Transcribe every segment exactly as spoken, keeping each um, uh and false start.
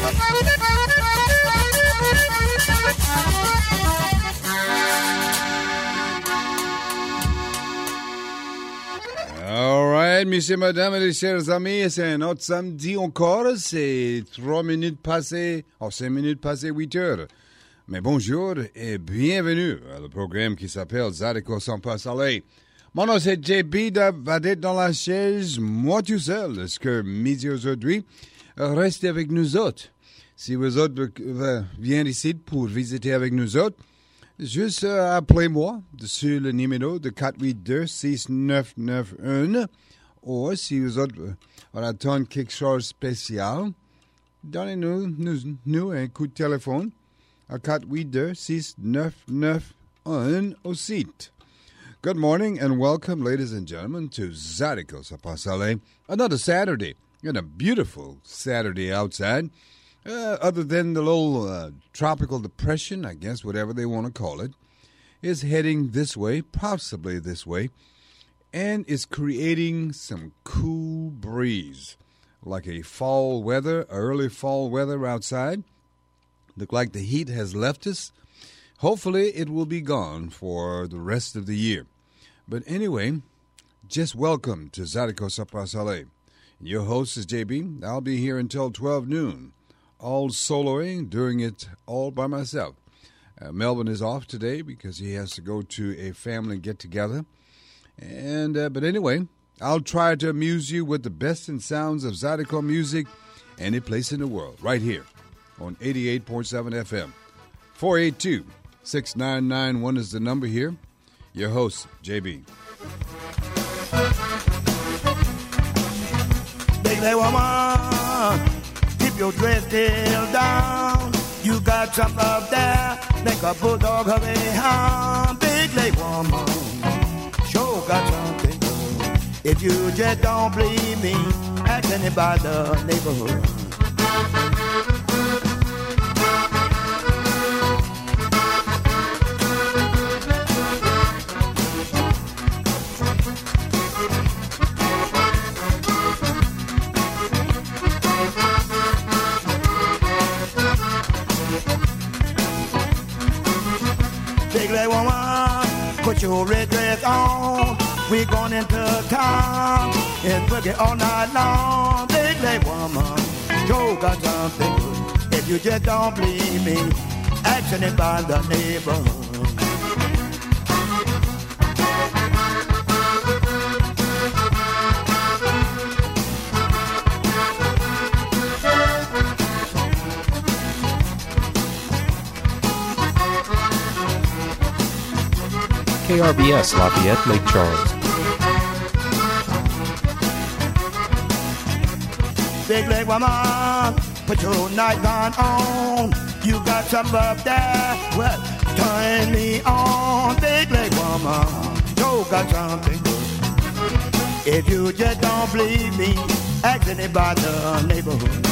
All right, messieurs, mesdames et les chers amis, c'est un autre samedi encore, c'est trois minutes passées, oh, cinq minutes passées huit heures. Mais bonjour et bienvenue à le programme qui s'appelle Zydeco sans pas salé. Mon nom c'est J B, Vadette dans la chaise, moi tout seul. Est-ce que midi aujourd'hui, restez avec nous autres. Si vous autres euh, venez ici pour visiter avec nous autres, juste euh, appelez-moi sur le numéro de quatre huit deux six neuf neuf un. Ou si vous autres euh, attendez quelque chose de spécial, donnez-nous nous, nous un coup de téléphone à quatre huit deux six neuf neuf un au site. Good morning and welcome, ladies and gentlemen, to Zydeco sans pas salé. Another Saturday, and a beautiful Saturday outside. Uh, other than the little uh, tropical depression, I guess, whatever they want to call it, is heading this way, possibly this way, and is creating some cool breeze, like a fall weather, early fall weather outside. Look like the heat has left us. Hopefully, it will be gone for the rest of the year. But anyway, just welcome to Zydeco sans pas salé. Your host is J B. I'll be here until twelve noon. All soloing, doing it all by myself. Uh, Melvin is off today because he has to go to a family get-together. And uh, But anyway, I'll try to amuse you with the best in sounds of Zydeco music any place in the world, right here on eighty-eight point seven F M. four eight two, six nine nine one is the number here. Your host, J B. Big lay woman, keep your dress tail down. You got some up there, make a bulldog of a hound. Big lay woman, sure got something good. If you just don't believe me, ask anybody in the neighborhood. Put your red dress on, we going into town and boogie all night long. Big leg woman, Joe got something good. If you just don't believe me, ask anybody in the neighborhood. K R B S Lafayette, Lake Charles. Big leg woman, put your nightgown on. You got some up there, well, turn me on. Big leg woman, you got something good. If you just don't believe me, ask anybody in the neighborhood.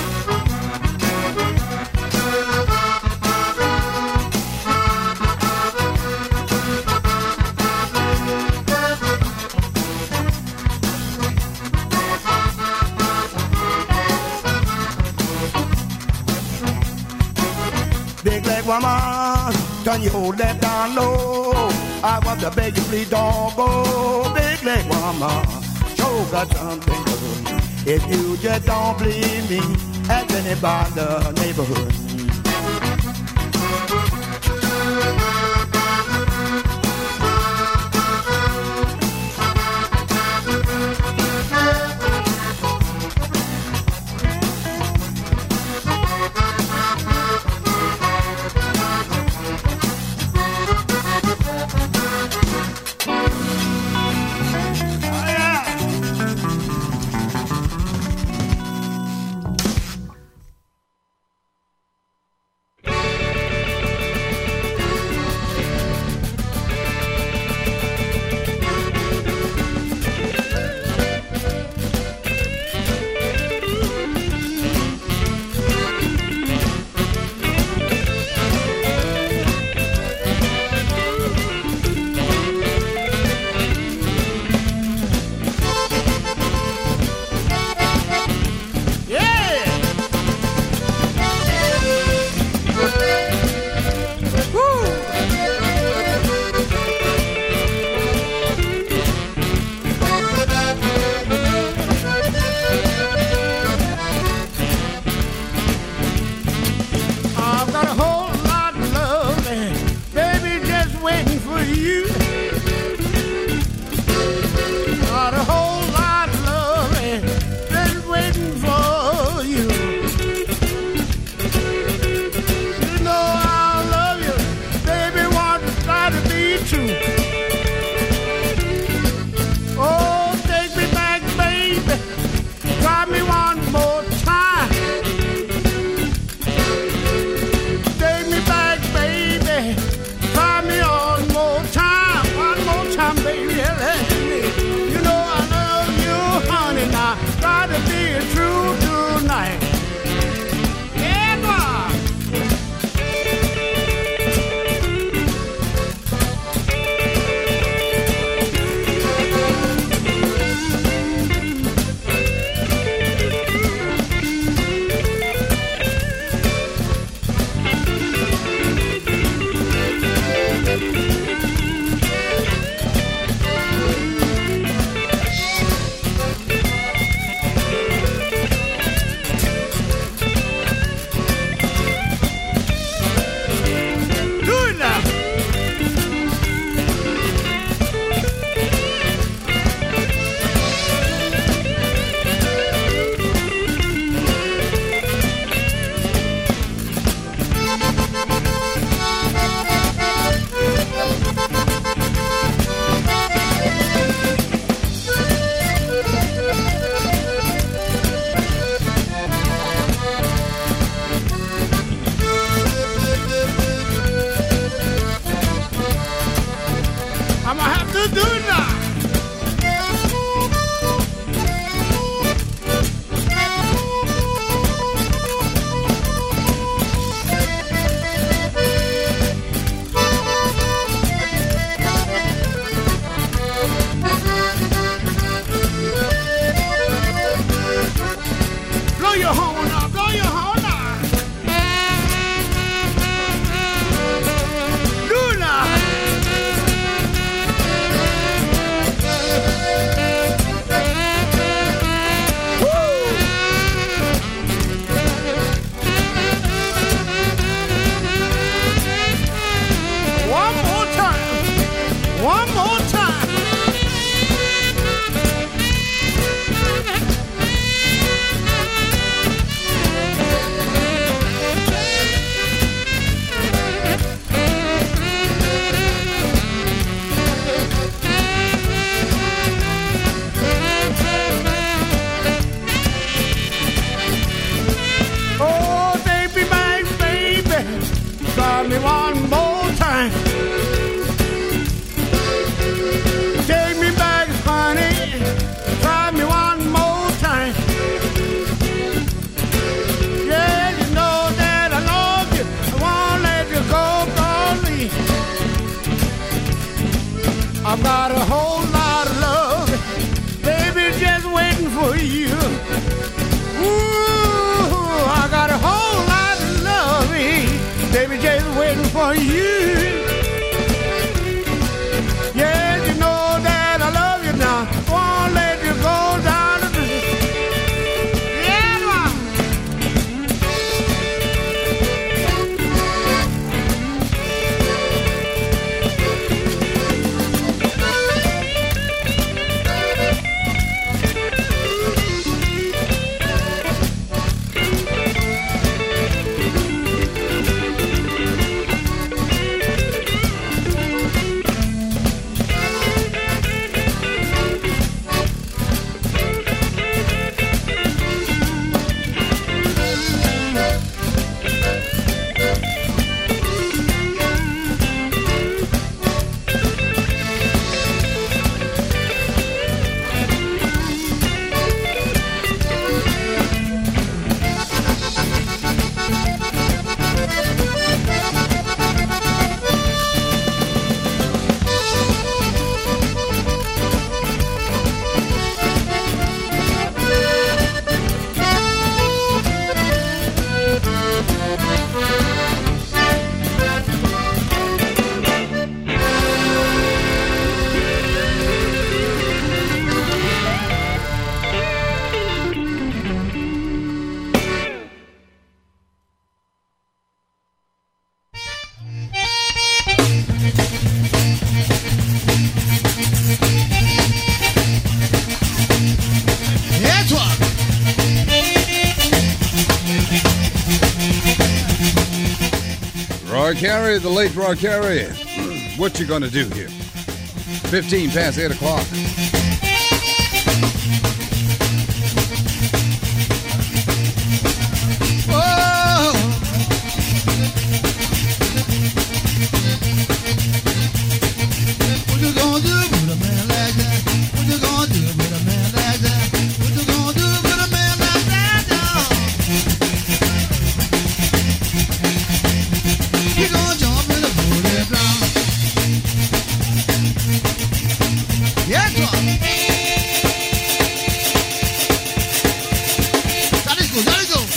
Big leg woman, turn your left down low. I want to beg you, please don't go. Big leg woman, sure got something good. If you just don't believe me, ask anybody in the neighborhood. Roy Carey, the late Roy Carey. What you gonna do here? fifteen past eight o'clock. Oh. What you gonna do with a man like that? What you gonna do with a man like that? What you gonna do with a man like that, dog? You gonna jump in the booty ground? Yes, sir. That is good. That is good.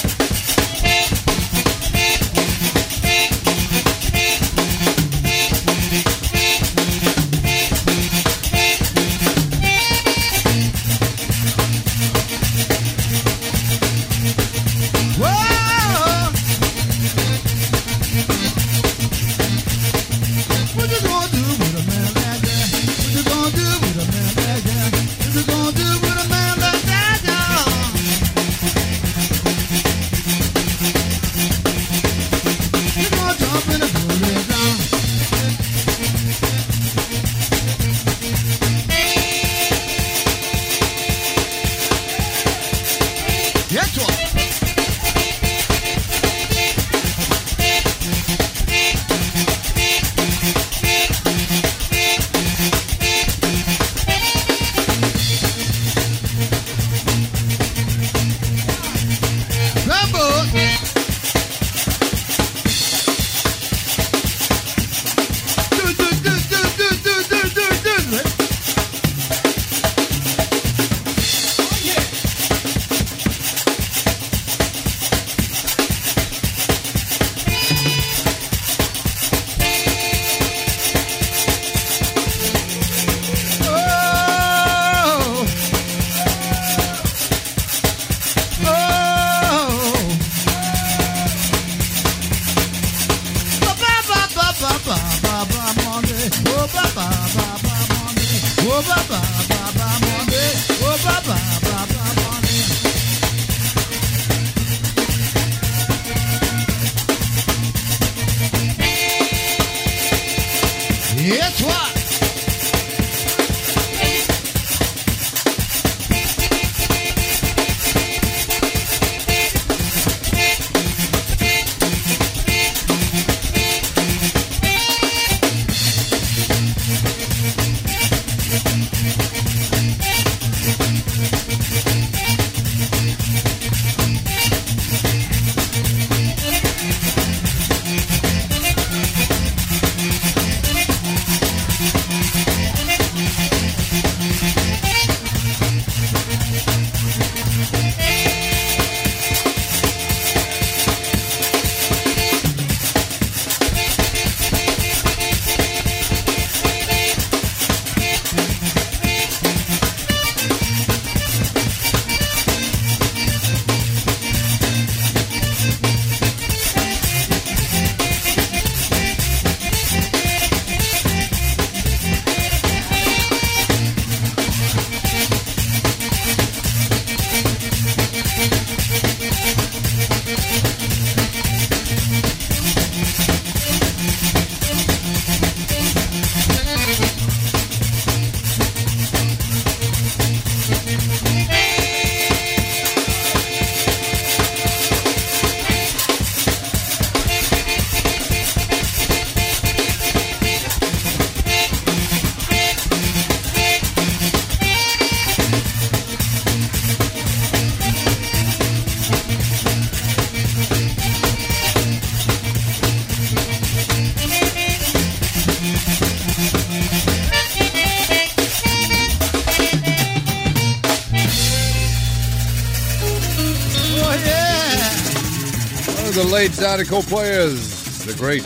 The late Zydeco Players, the great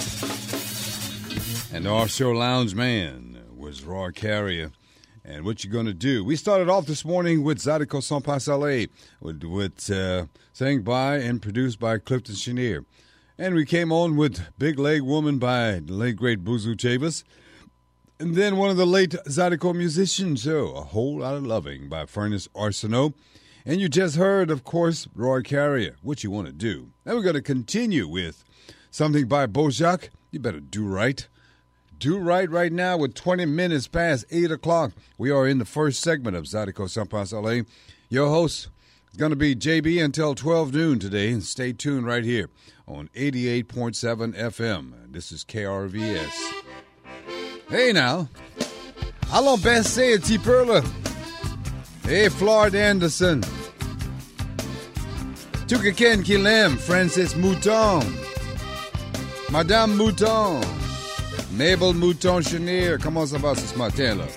and North Shore Lounge man was Roy Carey. And what you gonna do? We started off this morning with Zydeco Sans Passer, with, with uh, sang by and produced by Clifton Chenier. And we came on with Big Leg Woman by the late great Buzu Chavis. And then one of the late Zydeco musicians, so A Whole Lot of Loving by Furnace Arsenault. And you just heard, of course, Roy Carrier, What You Want to Do. And we're going to continue with something by Bojack. You better do right. Do right right now with twenty minutes past eight o'clock. We are in the first segment of Zydeco San Pas L A. Your host is going to be J B until twelve noon today. And stay tuned right here on eighty-eight point seven F M. This is K R V S. Hey now. Allons baisser un petit peu là. Hey, Floyd Anderson. Tout quelqu'un qui l'aime, Francis Mouton. Madame Mouton. Mabel Mouton-Chenier. Comment ça va ce matin là?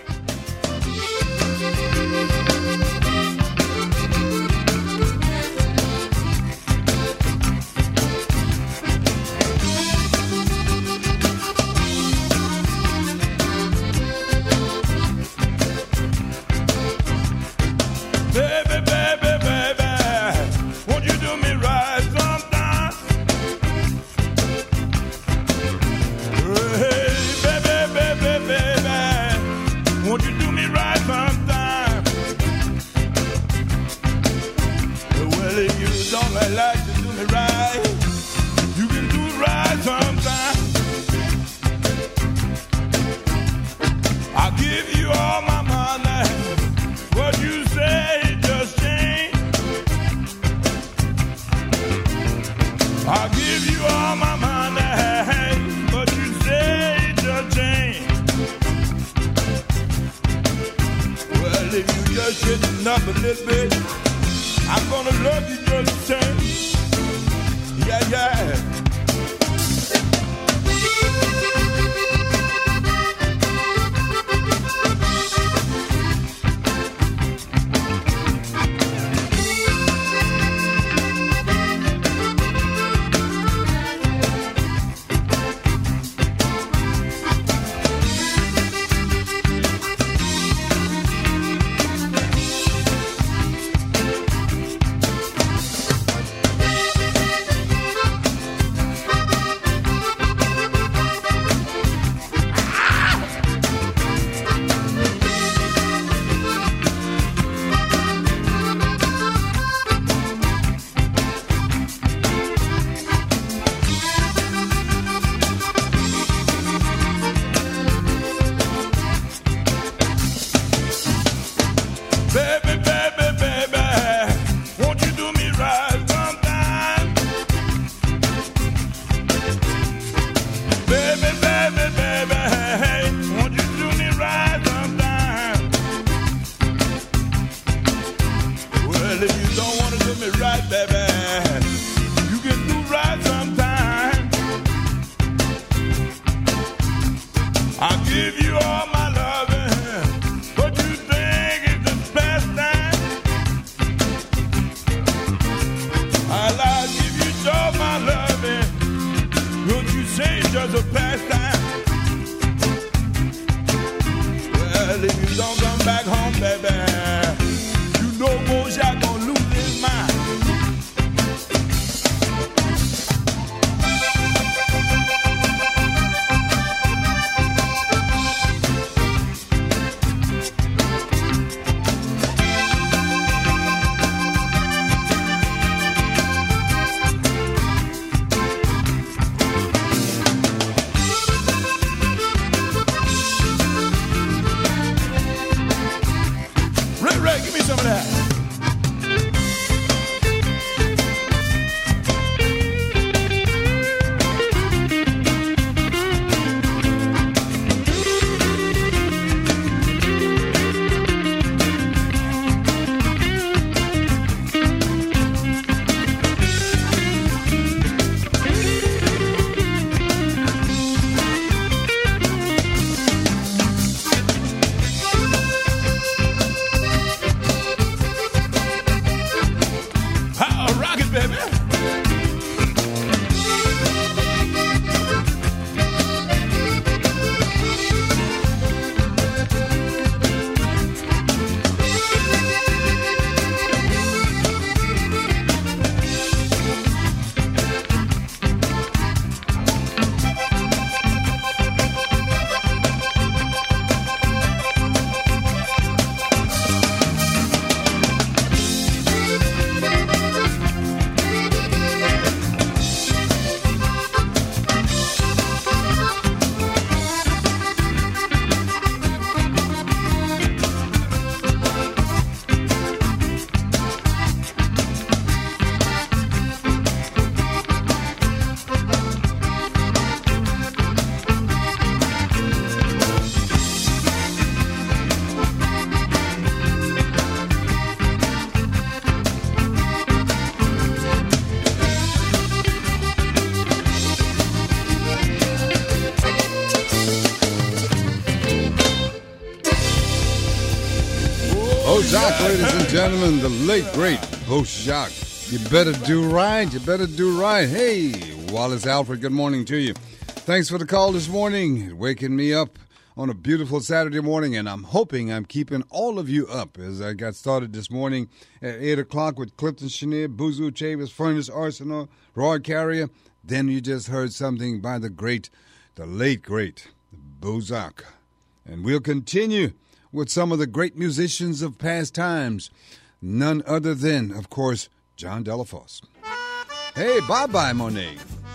Jacques, ladies and gentlemen, the late, great Beau Jacques. You better do right. You better do right. Hey, Wallace Alfred, good morning to you. Thanks for the call this morning, waking me up on a beautiful Saturday morning, and I'm hoping I'm keeping all of you up as I got started this morning at eight o'clock with Clifton Chenier, Boozoo Chavis, Furnace Arsenal, Roy Carrier. Then you just heard something by the great, the late, great Beau Jacques. And we'll continue with some of the great musicians of past times. None other than, of course, John Delafosse. Hey, bye-bye, Monet.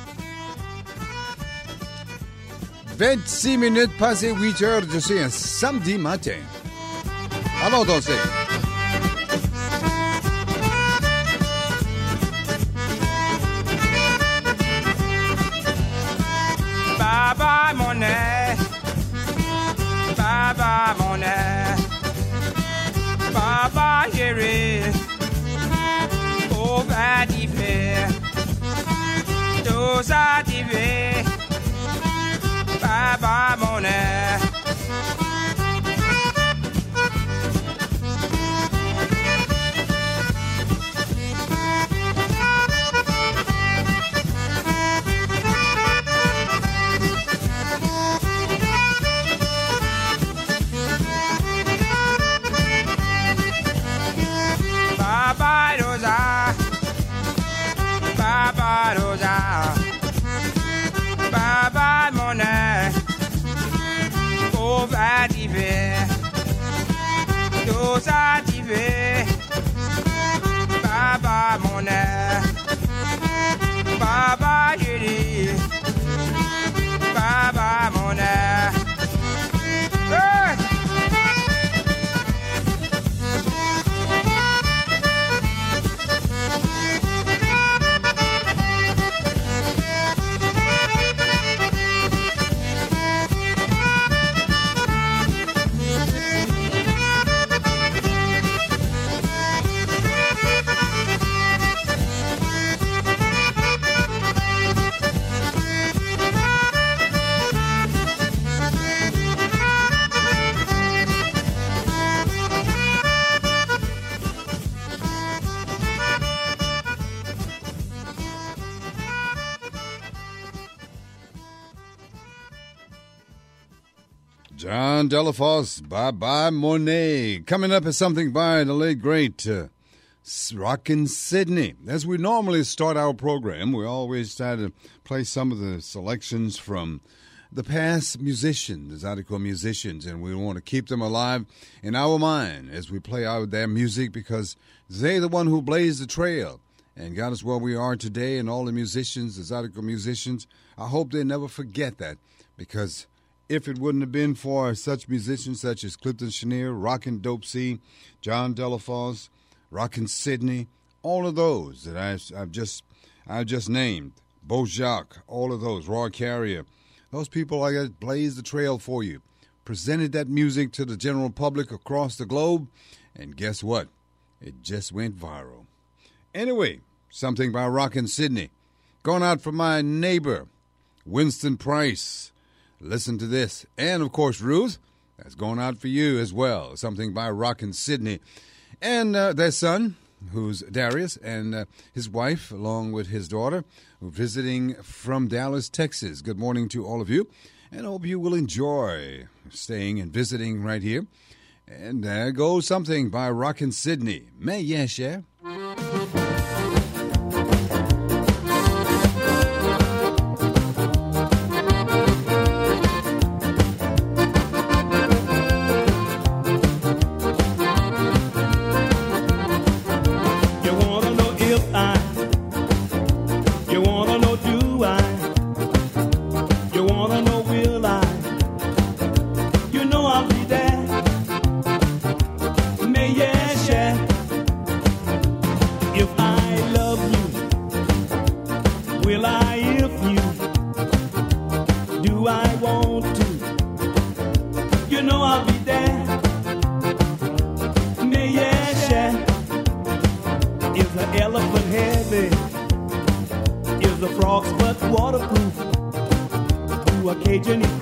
vingt-six minutes passées huit heures de c'est un samedi matin. Allons danser. Bye-bye, Monet. Bye-bye, Monet. Bye-bye, Jerry. Oh, va d'hiver. Tous à d'hiver. Bye-bye, Monet. Bye-bye, Rosa. Bye-bye, Rosa. Bye-bye, Monet. Oh, va d'hiver. Rosa d'hiver. Bye-bye, Monet. Bye-bye, Julie. Bye-bye, Monet. Hey! John Delafosse, bye-bye, Monet. Coming up is something by the late, great uh, Rockin' Sidney. As we normally start our program, we always try to play some of the selections from the past musicians, the Zydeco musicians, and we want to keep them alive in our mind as we play out their music because they're the one who blazed the trail and got us where we are today, and all the musicians, the Zydeco musicians. I hope they never forget that, because if it wouldn't have been for such musicians such as Clifton Chenier, Rockin' Dope C, John Delafosse, Rockin' Sidney, all of those that I've, I've just I've just named, Beau Jacques, all of those, Roy Carrier, those people like that blazed the trail for you, presented that music to the general public across the globe, and guess what? It just went viral. Anyway, something by Rockin' Sidney, going out for my neighbor, Winston Price. Listen to this. And, of course, Ruth, that's going out for you as well. Something by Rockin' Sidney. And uh, their son, who's Darius, and uh, his wife, along with his daughter, who are visiting from Dallas, Texas. Good morning to all of you. And I hope you will enjoy staying and visiting right here. And there goes something by Rockin' Sidney. Mais yeah, cher.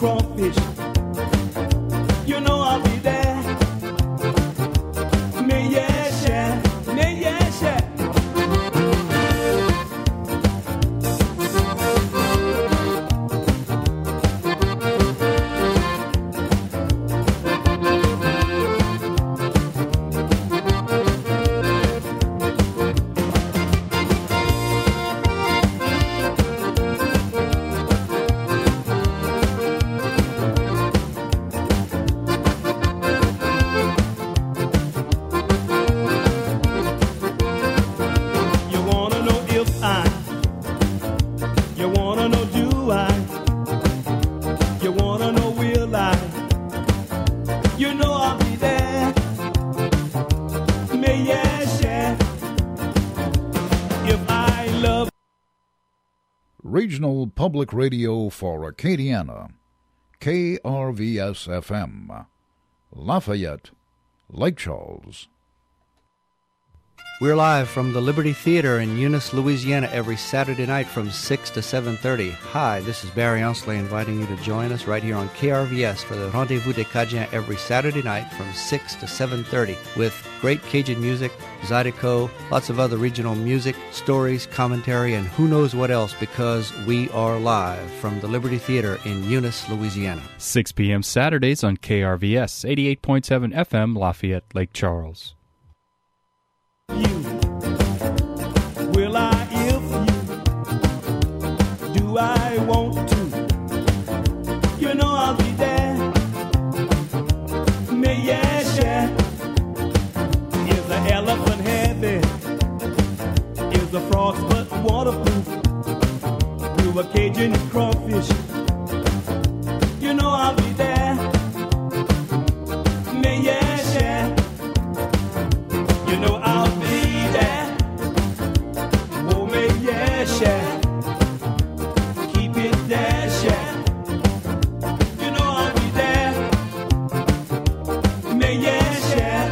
Me Regional Public Radio for Acadiana, K R V S F M, Lafayette, Lake Charles. We're live from the Liberty Theater in Eunice, Louisiana, every Saturday night from six to seven thirty. Hi, this is Barry Onsley inviting you to join us right here on K R V S for the Rendezvous des Cajuns every Saturday night from six to seven thirty with great Cajun music, Zydeco, lots of other regional music, stories, commentary, and who knows what else, because we are live from the Liberty Theater in Eunice, Louisiana. six p.m. Saturdays on K R V S, eighty-eight point seven F M, Lafayette, Lake Charles. You, will I if you, do I want to, you know I'll be there, may yes, yeah, is the elephant heavy, is the frog's butt waterproof, do a Cajun crawfish, you know I'll be there, may yes, yeah, you know I'll be there. Oh, may yes, yeah. Keep it there, yeah. You know I'll be there. May yes, yeah.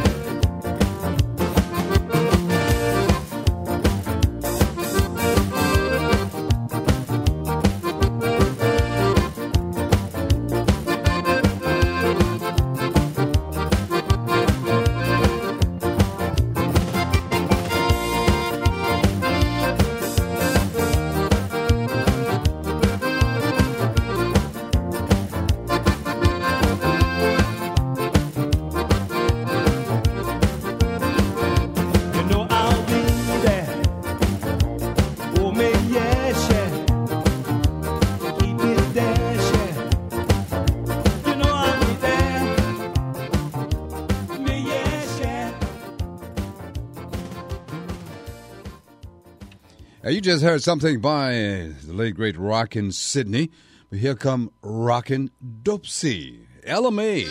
You just heard something by the late, great Rockin' Sidney. But here come Rockin' Dopsy, Ella May.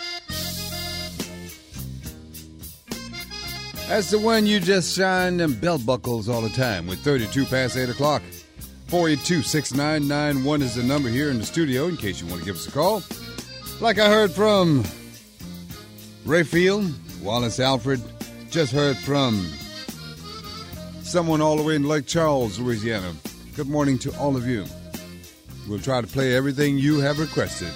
That's the one you just shine them belt buckles all the time with thirty-two past eight o'clock. four eight two, six nine nine one is the number here in the studio in case you want to give us a call. Like I heard from Ray Field, Wallace Alfred, just heard from someone all the way in Lake Charles, Louisiana. Good morning to all of you. We'll try to play everything you have requested.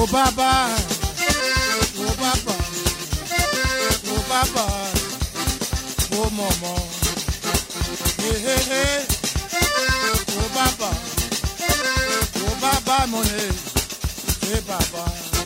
Oh Baba, oh Baba, oh Baba, oh Mama, hey hey hey, oh Baba, oh Baba money, hey Baba.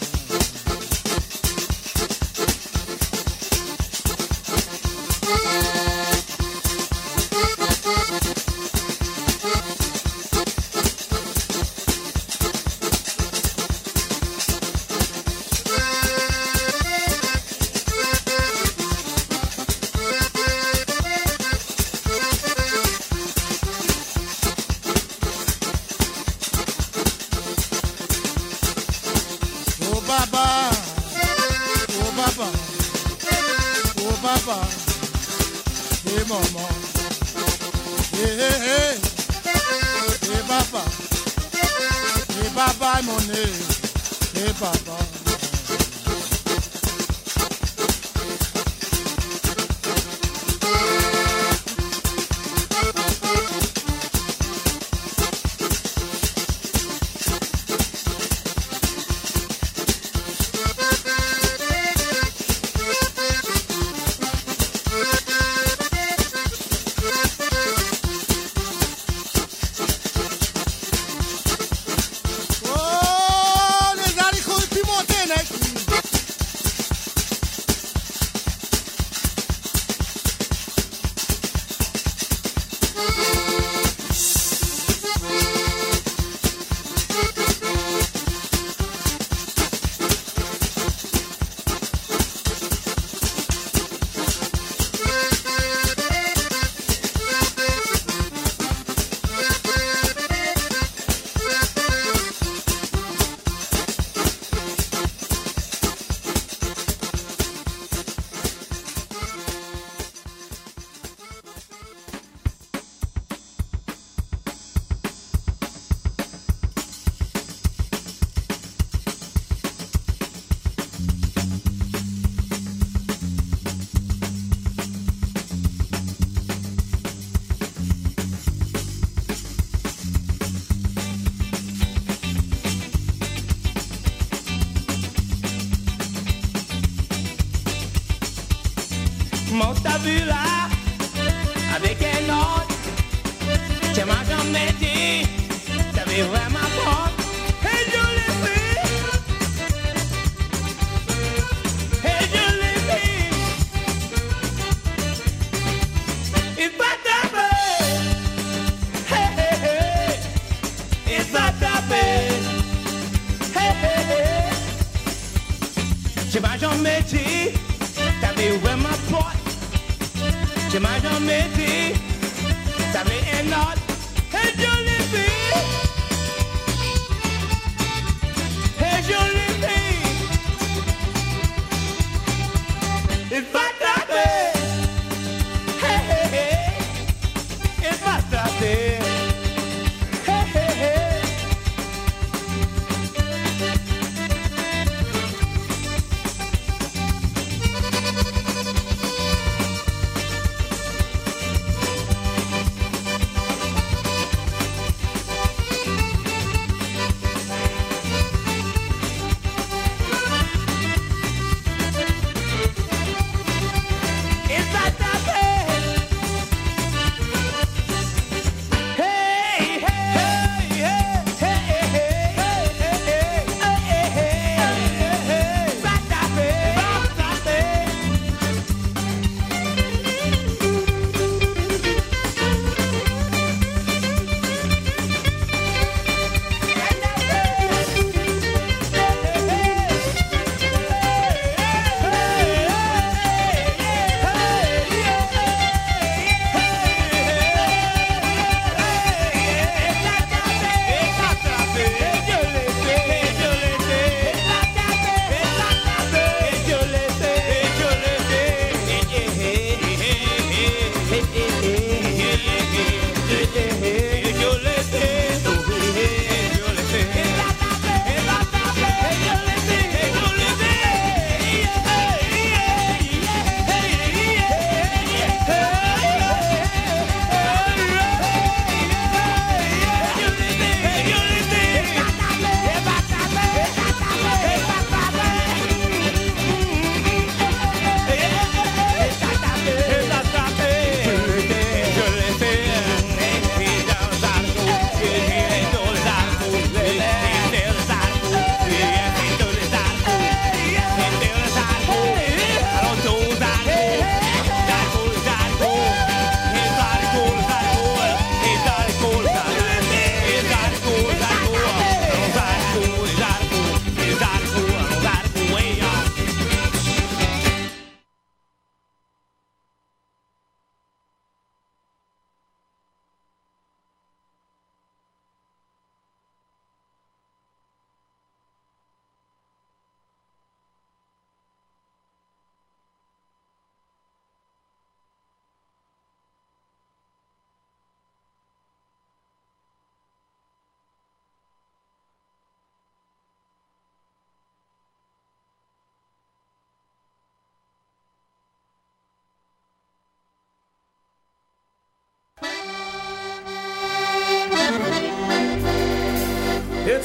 Mon t'as vu là, avec un autre, tu m'as jamais dit, t'avais vraiment peur. Et je l'ai fait, et je l'ai fait. Il va taper, hey hey hey, il va taper, hey hey hey. Tu m'as jamais dit, t'avais vraiment peur. Tu m'as jamais dit, t'avais un autre, et je l'ai fait, et je l'ai fait. Il va taper, hey hey hey, il va taper, hey hey hey.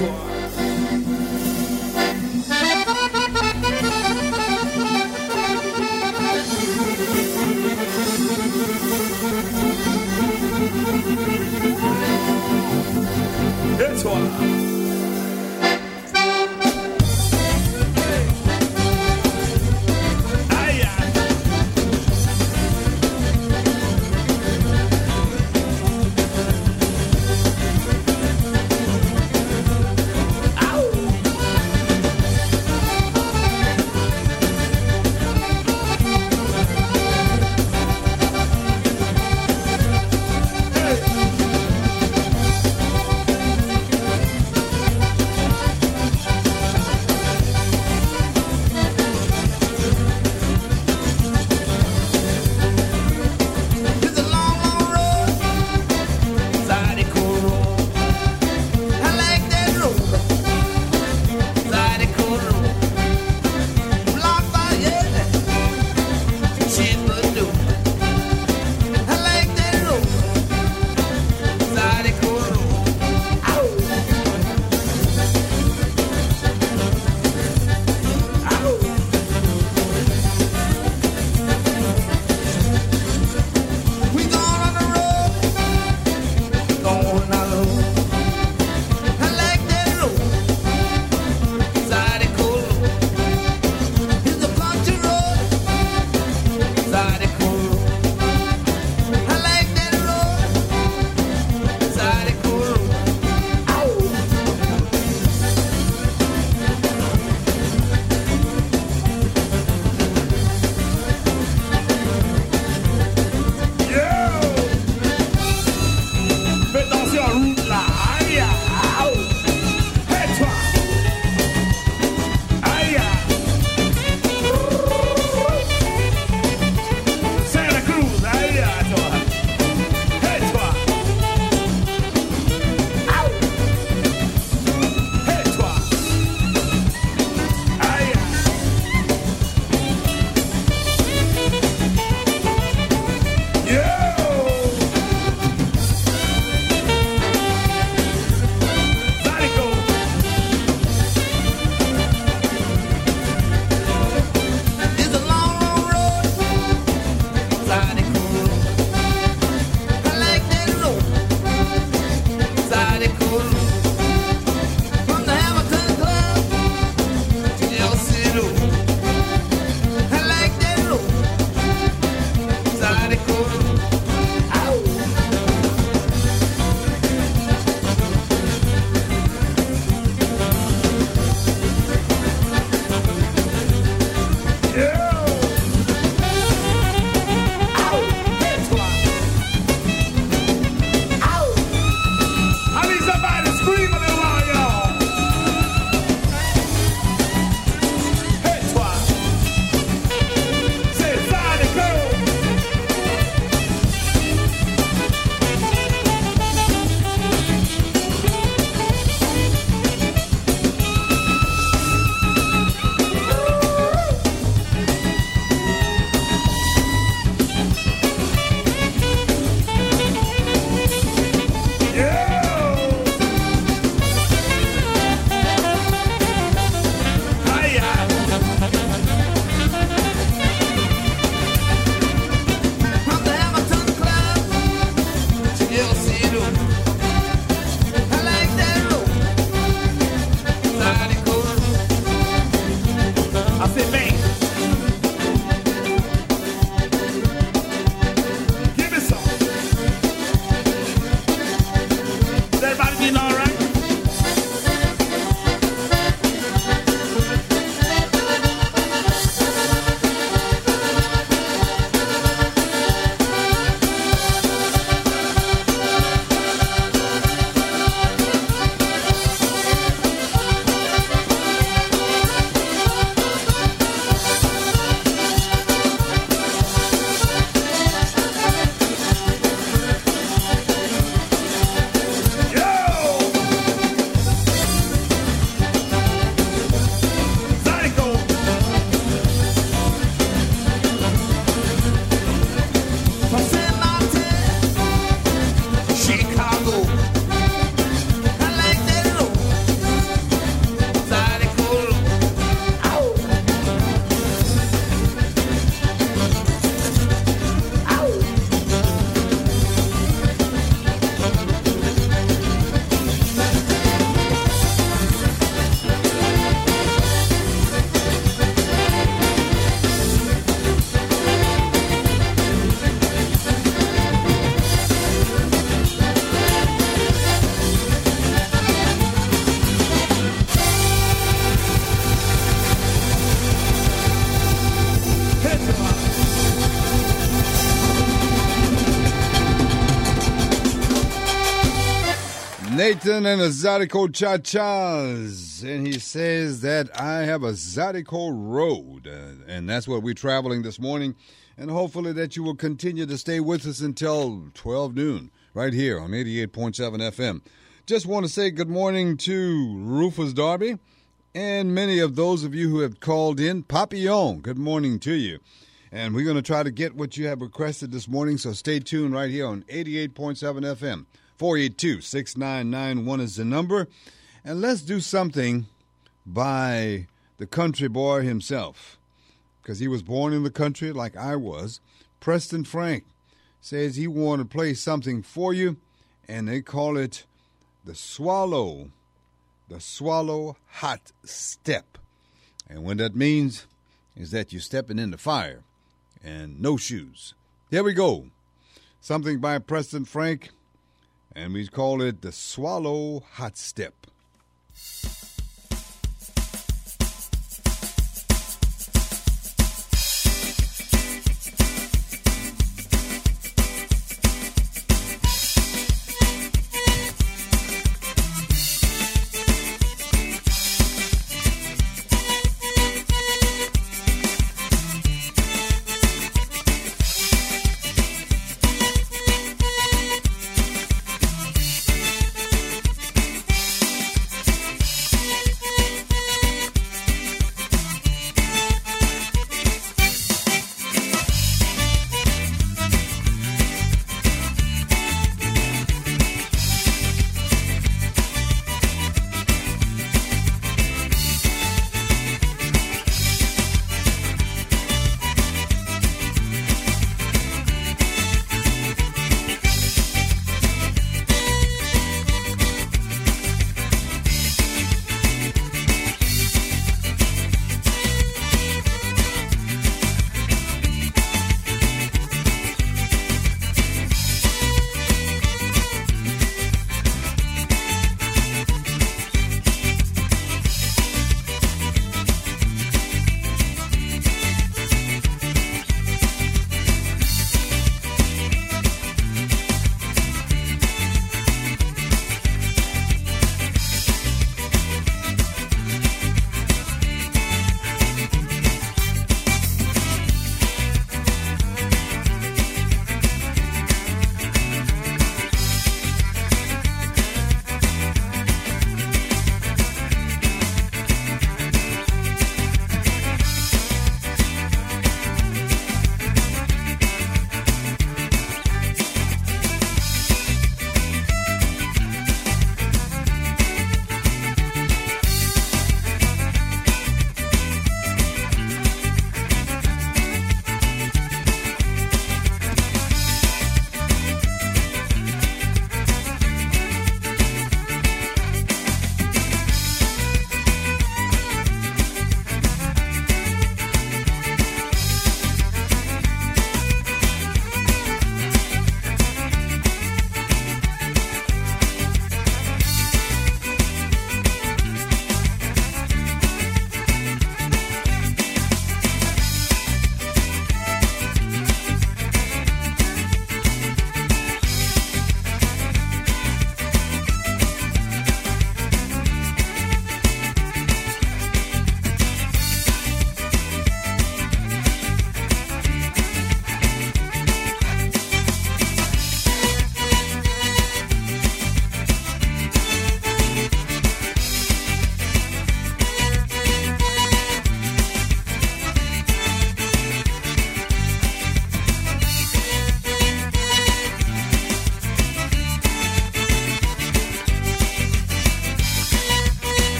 That's why. Nathan and the Zydeco Cha-Chas. And he says that I have a Zydeco road. Uh, and that's what we're traveling this morning. And hopefully that you will continue to stay with us until twelve noon, right here on eighty-eight point seven F M. Just want to say good morning to Rufus Darby and many of those of you who have called in. Papillon, good morning to you. And we're going to try to get what you have requested this morning, so stay tuned right here on eighty-eight point seven F M. four eight two, six nine nine one is the number. And let's do something by the country boy himself, because he was born in the country like I was. Preston Frank says he wanted to play something for you, and they call it the Swallow, the Swallow Hot Step. And what that means is that you're stepping in the fire and no shoes. Here we go. Something by Preston Frank, and we call it the Swallow Hot Step.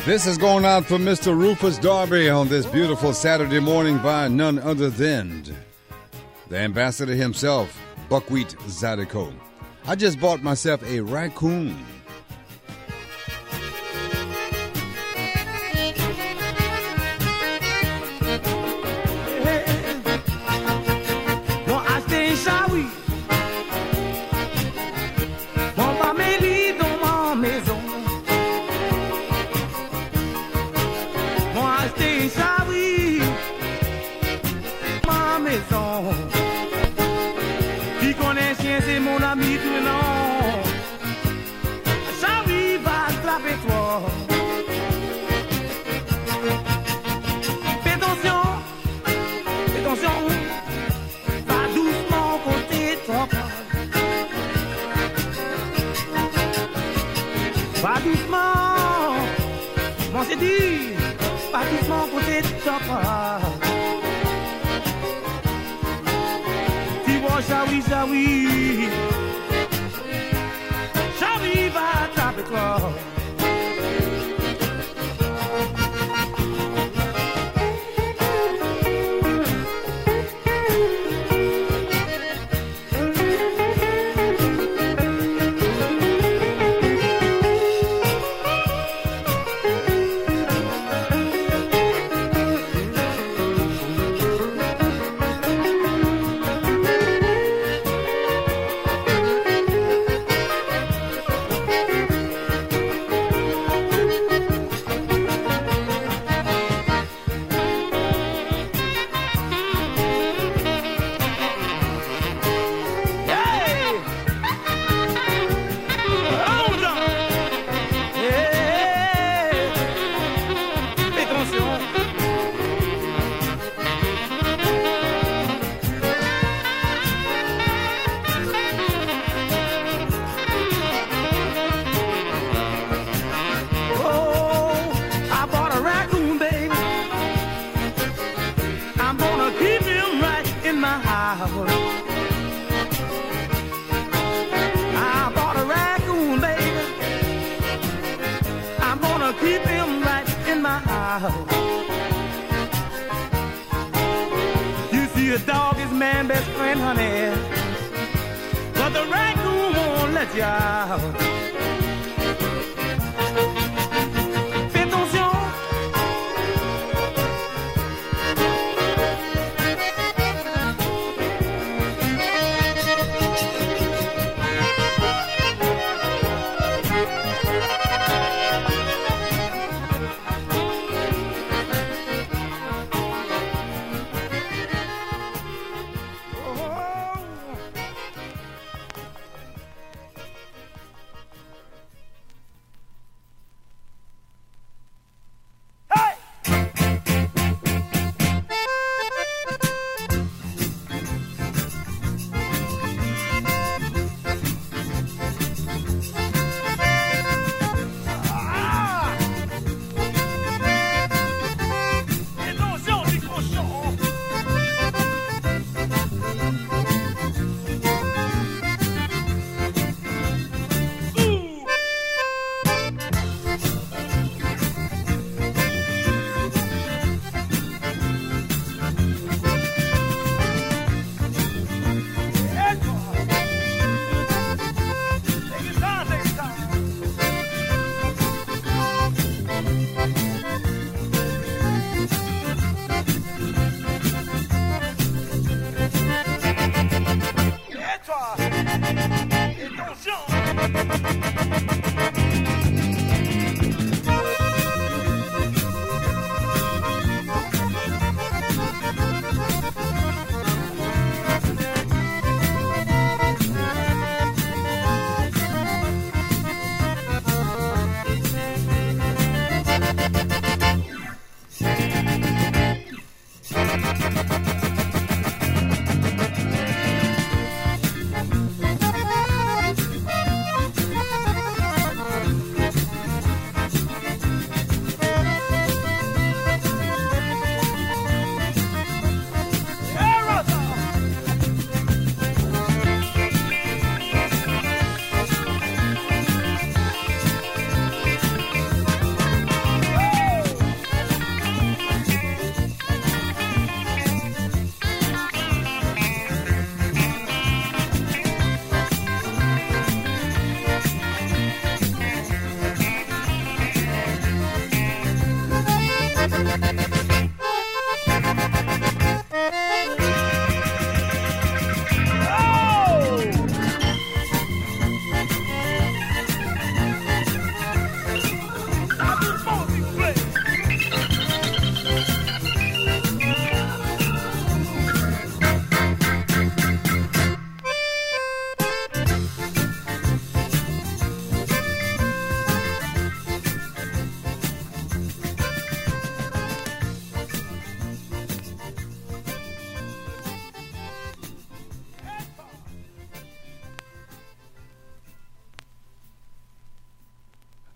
This is going out for Mister Rufus Darby on this beautiful Saturday morning by none other than the ambassador himself, Buckwheat Zydeco. I just bought myself a raccoon. Bon, acheter Shawi. Bon, pas mes lits dans ma maison. Bon, acheter Shawi. Ma maison. Qui connaît chien, c'est mon ami tout long. Shawi va attraper toi. Fais attention. Fais attention. Va doucement côté ton corps. Va doucement. Moi j'ai dit. Va doucement côté ton corps. Tu vois, Shawi, Shawi. Shawi va attraper toi. Hey! Hold on! Hey! Fais attention! Oh, I bought a raccoon, baby. I'm gonna keep him right in my house. I bought a raccoon, baby. I'm gonna keep him right in my house. You see, a dog is man's best friend, honey. But the raccoon won't let you out. Fais attention.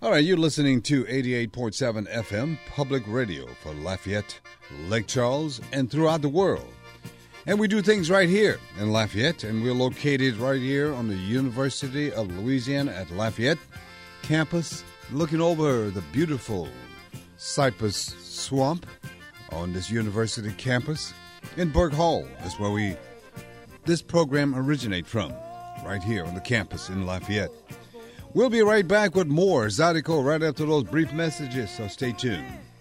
All right, you're listening to eighty-eight point seven F M Public Radio for Lafayette, Lake Charles, and throughout the world. And we do things right here in Lafayette, and we're located right here on the University of Louisiana at Lafayette campus, looking over the beautiful Cypress Swamp on this university campus. In Burke Hall is where we this program originates from, right here on the campus in Lafayette. We'll be right back with more Zydeco right after those brief messages, so stay tuned.